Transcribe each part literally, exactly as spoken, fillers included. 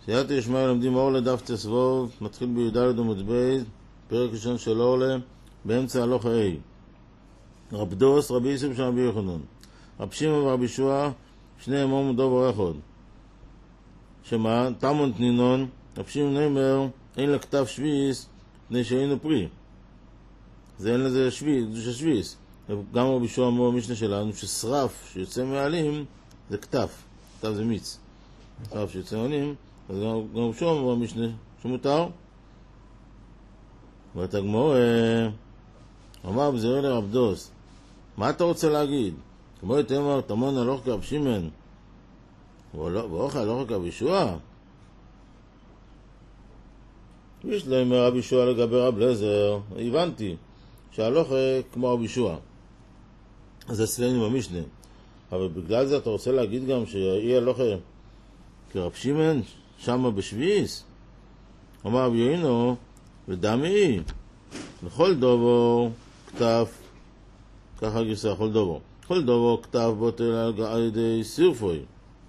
סייעתא ישמעאל לומדים אורלה דף תסבוב, מתחיל בי"ד עמוד ב', פרק ראשון של אורלה, באמצע הלכה ה'. רב דוס, רבי יוסף של רבי יוחנן, רב שמעון ורבי ישוע, שניהם אומרים דובר אחד. שמה? תמון תנינון, רב שמעון אומר, אין לכתב שביס, פני שהיינו פרי. זה אין לזה שביס, זה שביס. גם רבי ישוע אמר במשנה שלנו, ששרף שיוצא מעלים, זה כתף. כתף זה מיץ. שרף שיוצא מעלים, אז גם רבי ישוע אמר במשנה שמותר. ותגמור, אמר בזרע לרב דוס, מה אתה רוצה להגיד? כמו יתאמר, תמון הלוך כרב שמעון, ואוכל הלוך כרב ישוע? יש להם רב ישוע לגבי רב לזר, הבנתי שהלוך כמו רב ישוע. אז אצלנו במשנה. אבל בגלל זה אתה רוצה להגיד גם שיהיה הלוך כרב שמעון, שמה בשביס? אמר רבי יהונו, ודמי, לכל דובר כתף, ככה גרסה, כל דובר. כל דובר כתף בוטל על ידי סירפוי.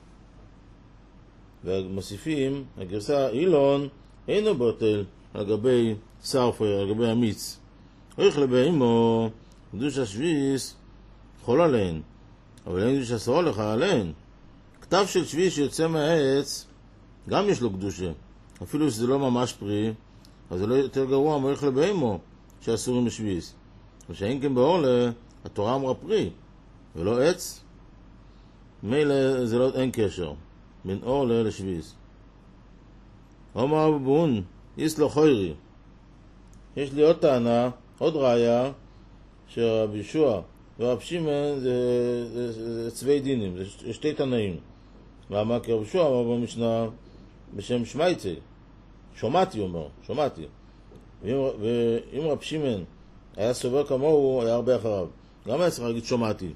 ומוסיפים, הגרסה אילון אינו בוטל על גבי סרפוי, על גבי המיץ. הולך לבהימו, קדוש השביס חול עליהן, אבל אין קדוש אסור לך עליהן. כתב של שביס שיוצא מהעץ, גם יש לו קדושה. אפילו שזה לא ממש פרי, אז זה לא יותר גרוע מלך לבהימו שאסורים בשביס. ושאין כן באורלה, התורה אמרה פרי, ולא עץ. מילא זה לא, אין קשר בין אורלה לשביס. אומר אבו בון, יש לו חוירי. יש לי עוד טענה, עוד ראיה, שרבי ישוע ורב שמעון זה, זה, זה, זה צווי דינים, זה שתי תנאים. למה? כי רבי ישוע אמר במשנה בשם שמייצי, שומעתי, אומר, שומעתי. ואם, ואם רב שמעון היה סובר כמוהו, היה הרבה אחריו. גם היה צריך להגיד שומעתי.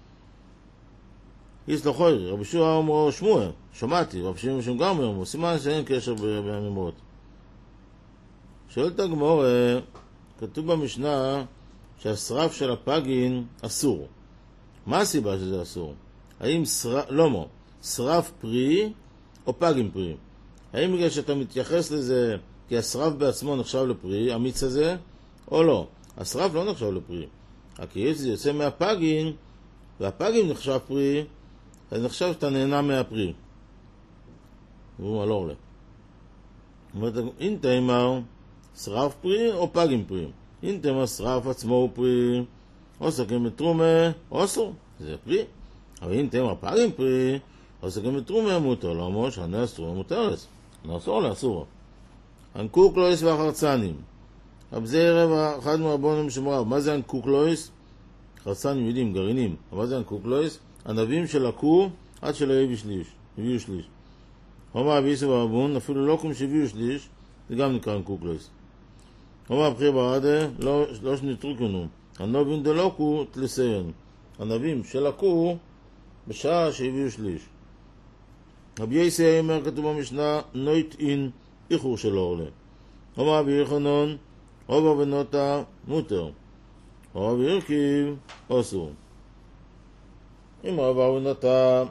יש לו חוירי, רבי ישוע אומר שמוע, שומעתי, רב שמעון משום גם אומר, סימן שאין קשר בהמימות. שואלת הגמור, כתוב במשנה שהשרף של הפגין אסור. מה הסיבה שזה אסור? האם שרף, לא מו, שרף פרי או פגין פרי? האם בגלל שאתה מתייחס לזה כי השרף בעצמו נחשב לפרי, המיץ הזה, או לא? השרף לא נחשב לפרי. כי זה יוצא מהפגין, והפגין נחשב פרי, אז נחשב שאתה נהנה מהפרי. והוא לא עולה. אם תאמר, שרף פרי או פגין פרי? אם תאמר שרף עצמו הוא פרי, או סכם בתרומה, או אסור, זה פרי. אבל אם תאמר פגין פרי, או סכם בתרומה מותר, לא אומר שאני אסור מותרס. נאסור לאסור. אנקוקלויס והחרצנים. אבל זה ערב אחד מהרבונים שמואב. מה זה אנקוקלויס? חרצנים יודעים, גרעינים. מה זה אנקוקלויס? ענבים שלקו עד שלא הביאו שליש. הביאו שליש. אומר רבי יוסף הרבון, אפילו לא קום שהביאו שליש, זה גם נקרא אנקוקלויס. אומר הבחיר ברדה, לא, לא שנטרוקנו. הנובים דלוקו תלסיין. ענבים שלקו בשעה שהביאו שליש. רבי יוסי אומר, כתוב במשנה, נויט אין איחור של אורלה. אומר רבי יוחנן, רוב הבנותה מותר. אומר רבי ירקיב, אסור. אם רוב הבנותה,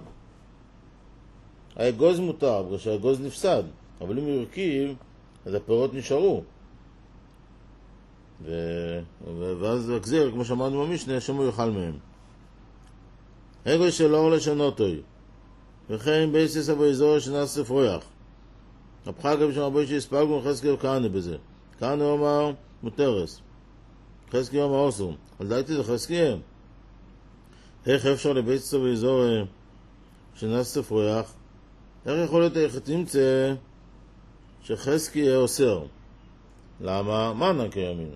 האגוז מותר, בגלל שהאגוז נפסד. אבל אם ירקיב, אז הפירות נשארו. ו... ואז הגזיר, כמו שאמרנו במשנה, שמו יאכל מהם. אגוז של אורלה שנותוי. וכן בייסס אבו אזור שנעשה פרויח. הפחק גם שם רבי שהספגנו חזקי וכהנה בזה. כהנה אומר מותרס. חזקי אומר אוסו. אבל דייתי זה חזקי. איך אפשר לבייסס אבו אזור שנעשה פרויח? איך יכול להיות איך תמצא שחזקי יהיה אוסר? למה? מה נקי ימין?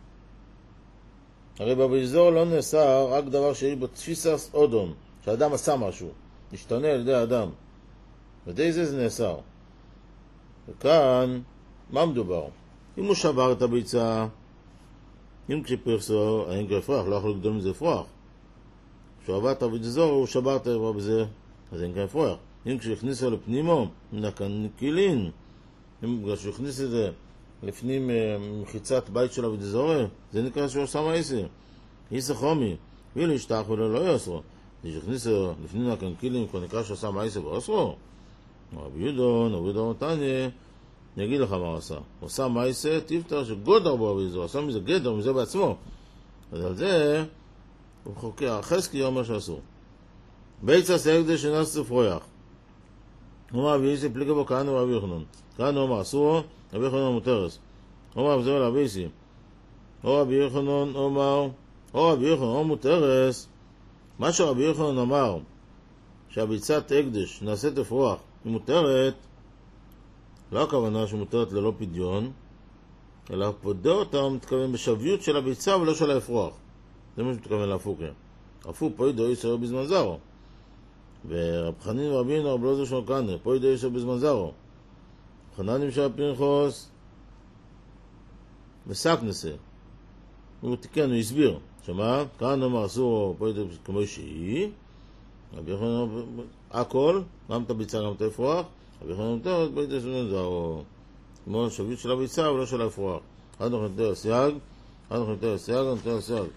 הרי באבו אזור לא נאסר רק דבר שיש בו תפיסס אודום. שהאדם עשה משהו. משתנה על ידי האדם. ודי זה זה נאסר. וכאן, מה מדובר? אם הוא שבר את הביצה, אם כשפרסו, אין כבר פרח, לא יכול לגדול מזה פרח. כשעבר את הביצזור, הוא שבר את האיבר בזה, אז אין כבר פרח. אם כשהכניסו לפנימו, מן כאן קילין, אם בגלל שהוא הכניס את זה לפנים מחיצת בית של הביצזור, זה נקרא שהוא עושה מייסי. איסה חומי, ואילו ישתח ולא לא יעשו. כשהכניסו לפנים הקנקילים, כבר נקרא שעושה מייסה ואוסרו. רבי יודון, רבי יודון תניא, אני אגיד לך מה הוא עשה. הוא עשה מייסה, תפתר שגודר בו אבי זו, עשה מזה גדר, מזה בעצמו. אז על זה, הוא חוקר, חזקי אומר שאסור. ביצה סייגדש שנס ספרויח. הוא אומר, אבי איסי פליקה בו כהנו רבי יוחנון. כהנו אומר, אסור, רבי יוחנון מותרס. הוא אומר, זה רבי איסי. או רבי יוחנון אומר, או רבי יוחנון או מותרס. מה שרבי יוחנון אמר, שהביצת הקדש נעשית אפרוח, היא מותרת, לא הכוונה שמותרת ללא פדיון, אלא פודה אותה, מתכוון בשוויות של הביצה ולא של האפרוח. זה מה שמתכוון להפוקה. אפו פוידו ישראל בזמן זרו. ורב חנין ורבין רב לוזר של קנר, פוידו ישראל בזמן זרו. חננים של פנחוס, וסקנסה. הוא תיקן, הוא הסביר. שמה? כאן אמר אסור פוידו כמו שהיא, רבי יוחנן הכל, גם את הביצה, גם את האפרוח, רבי יוחנן מותרת, פוידו ישראל זרו. כמו שוויות של הביצה ולא של האפרוח. עד אנחנו נתן הסייג, עד אנחנו נתן הסייג, נתן הסייג.